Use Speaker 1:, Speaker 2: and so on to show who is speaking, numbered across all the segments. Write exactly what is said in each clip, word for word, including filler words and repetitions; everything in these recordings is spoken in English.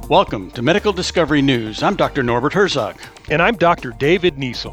Speaker 1: Welcome to Medical Discovery News. I'm Doctor Norbert Herzog.
Speaker 2: And I'm Doctor David Niesel.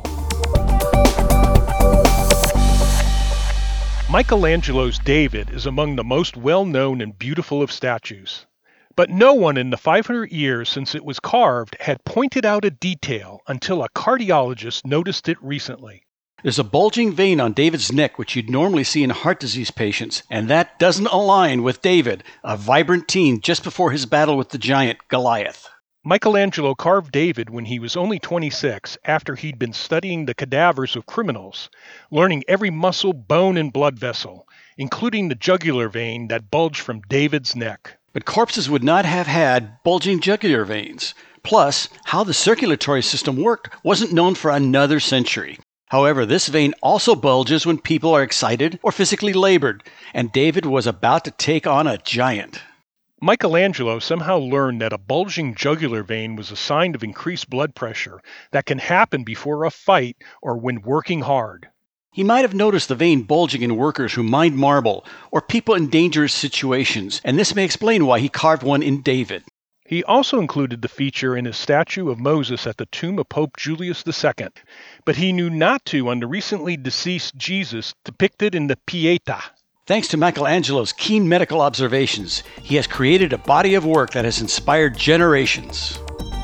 Speaker 2: Michelangelo's David is among the most well-known and beautiful of statues. But no one in the five hundred years since it was carved had pointed out a detail until a cardiologist noticed it recently.
Speaker 1: There's a bulging vein on David's neck which you'd normally see in heart disease patients, and that doesn't align with David, a vibrant teen just before his battle with the giant Goliath.
Speaker 2: Michelangelo carved David when he was only twenty-six after he'd been studying the cadavers of criminals, learning every muscle, bone, and blood vessel, including the jugular vein that bulged from David's neck.
Speaker 1: But corpses would not have had bulging jugular veins. Plus, how the circulatory system worked wasn't known for another century. However, this vein also bulges when people are excited or physically labored, and David was about to take on a giant.
Speaker 2: Michelangelo somehow learned that a bulging jugular vein was a sign of increased blood pressure that can happen before a fight or when working hard.
Speaker 1: He might have noticed the vein bulging in workers who mined marble or people in dangerous situations, and this may explain why he carved one in David.
Speaker 2: He also included the feature in his statue of Moses at the tomb of Pope Julius the Second, but he knew not to on the recently deceased Jesus depicted in the Pietà.
Speaker 1: Thanks to Michelangelo's keen medical observations, he has created a body of work that has inspired generations.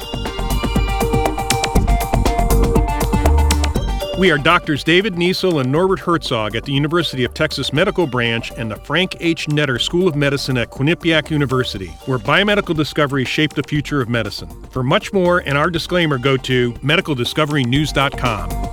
Speaker 2: We are Doctors David Niesel and Norbert Herzog at the University of Texas Medical Branch and the Frank H. Netter School of Medicine at Quinnipiac University, where biomedical discoveries shape the future of medicine. For much more and our disclaimer, go to medical discovery news dot com.